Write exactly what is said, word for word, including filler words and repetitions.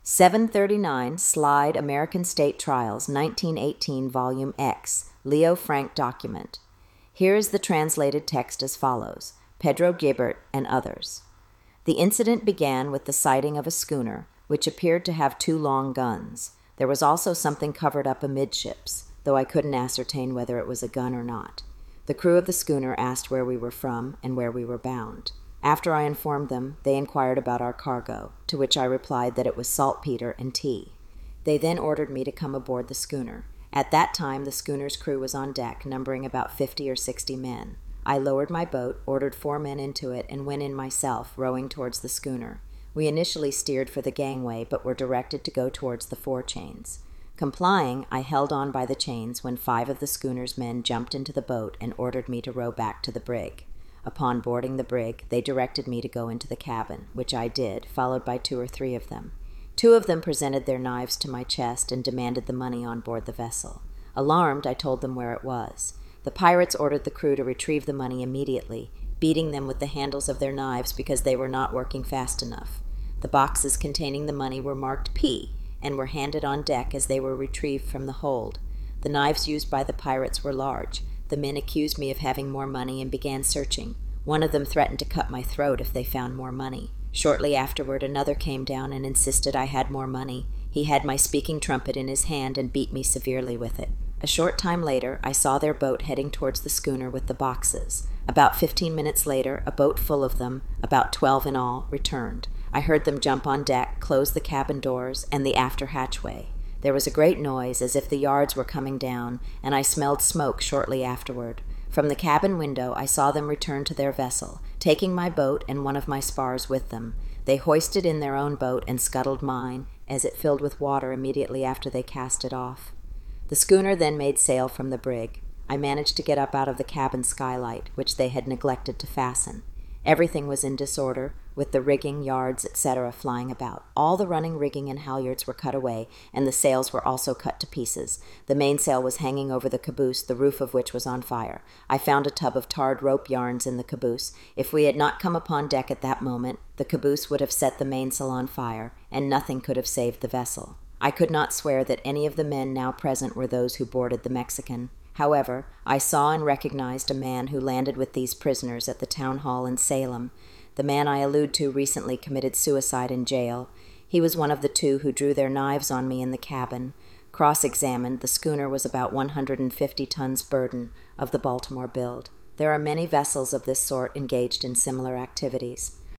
seven thirty-nine Slide American State Trials, nineteen eighteen, Volume X, Leo Frank document. Here is the translated text as follows. Pedro Gibert and others. The incident began with the sighting of a schooner, which appeared to have two long guns. There was also something covered up amidships, though I couldn't ascertain whether it was a gun or not. The crew of the schooner asked where we were from and where we were bound. After I informed them, they inquired about our cargo, to which I replied that it was saltpeter and tea. They then ordered me to come aboard the schooner. At that time, the schooner's crew was on deck, numbering about fifty or sixty men. I lowered my boat, ordered four men into it, and went in myself, rowing towards the schooner. We initially steered for the gangway, but were directed to go towards the forechains. Complying, I held on by the chains when five of the schooner's men jumped into the boat and ordered me to row back to the brig. Upon boarding the brig, they directed me to go into the cabin, which I did, followed by two or three of them. Two of them presented their knives to my chest and demanded the money on board the vessel. Alarmed, I told them where it was. The pirates ordered the crew to retrieve the money immediately, beating them with the handles of their knives because they were not working fast enough. The boxes containing the money were marked P and were handed on deck as they were retrieved from the hold. The knives used by the pirates were large. The men accused me of having more money and began searching. One of them threatened to cut my throat if they found more money. Shortly afterward, another came down and insisted I had more money. He had my speaking trumpet in his hand and beat me severely with it. A short time later, I saw their boat heading towards the schooner with the boxes. About fifteen minutes later, a boat full of them, about twelve in all, returned. I heard them jump on deck, close the cabin doors and the after hatchway. There was a great noise, as if the yards were coming down, and I smelled smoke shortly afterward. From the cabin window, I saw them return to their vessel, taking my boat and one of my spars with them. They hoisted in their own boat and scuttled mine, as it filled with water immediately after they cast it off. The schooner then made sail from the brig. I managed to get up out of the cabin skylight, which they had neglected to fasten. Everything was in disorder, with the rigging, yards, et cetera flying about. All the running rigging and halyards were cut away, and the sails were also cut to pieces. The mainsail was hanging over the caboose, the roof of which was on fire. I found a tub of tarred rope yarns in the caboose. If we had not come upon deck at that moment, the caboose would have set the mainsail on fire, and nothing could have saved the vessel. I could not swear that any of the men now present were those who boarded the Mexican. However, I saw and recognized a man who landed with these prisoners at the town hall in Salem. The man I allude to recently committed suicide in jail. He was one of the two who drew their knives on me in the cabin. Cross-examined, the schooner was about one hundred fifty tons burden, of the Baltimore build. There are many vessels of this sort engaged in similar activities.